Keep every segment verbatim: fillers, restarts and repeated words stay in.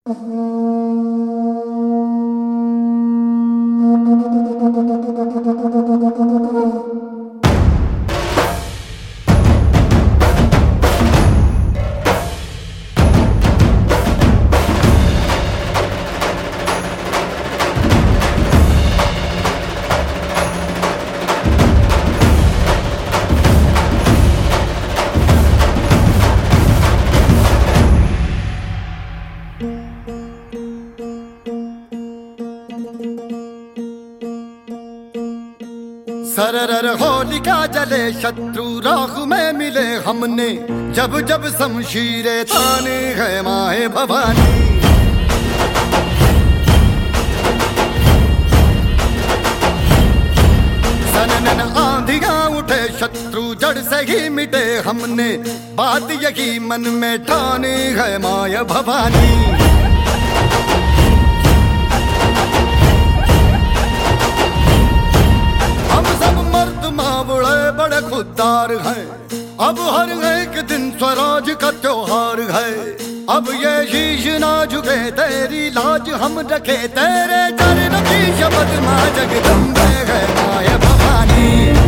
सरर होलिका जले शत्रु राख में मिले हमने, जब जब शमशीरे ताने है माए भवानी। सनन आंधियां उठे शत्रु जड़ से ही मिटे हमने, बात यही मन में ठाने है माए भवानी। बड़े खुददार हैं, अब हर एक दिन स्वराज का त्योहार है। अब ये शीश ना झुके तेरी लाज हम रखे, तेरे चरण की शपथ मां जगदम्बे है माया भवानी।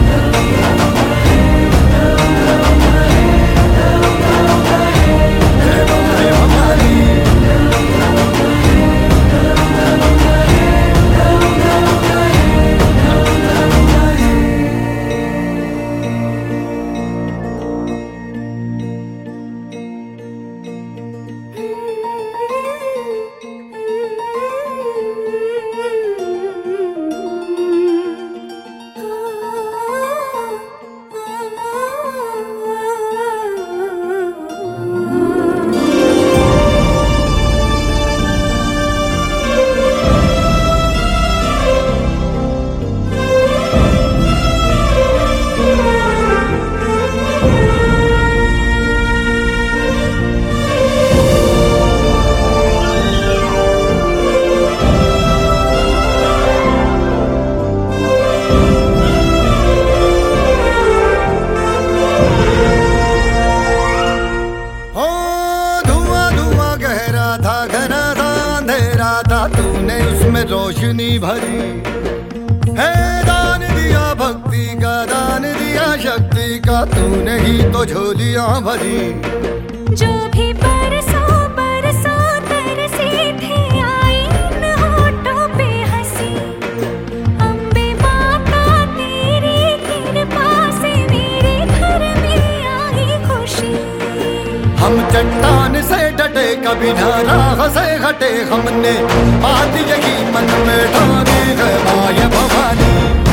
तूने उसमें रोशनी भरी है, दान दिया भक्ति का, दान दिया शक्ति का, तूने ही तो झोलियां भरी। जो भी बरसों बरसों तरसी थे आई इन होठों पे हंसी, अम्बे माता तेरी कृपा से मेरे घर में आई खुशी। हम चट्टान से डटे कभी ना राह से हटे हमने, बात यही मन में ठानी है माया भवानी।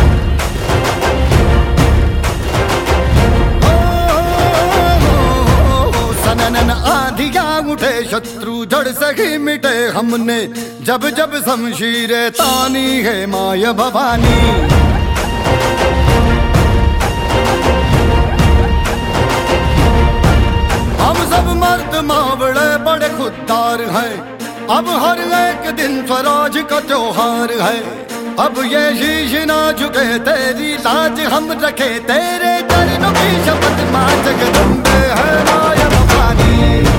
ओ, ओ, ओ, सनन आंधियां उठे शत्रु जड़ से ही मिटे हमने, जब जब शमशीरे तानी है माया भवानी। मर्द मावड़े बड़े खुददार हैं, अब हर एक दिन स्वराज का त्योहार है। अब ये शीश ना झुके तेरी लाज हम रखे, तेरे चरणों की शपथ मां जगदम्बे है माया भवानी।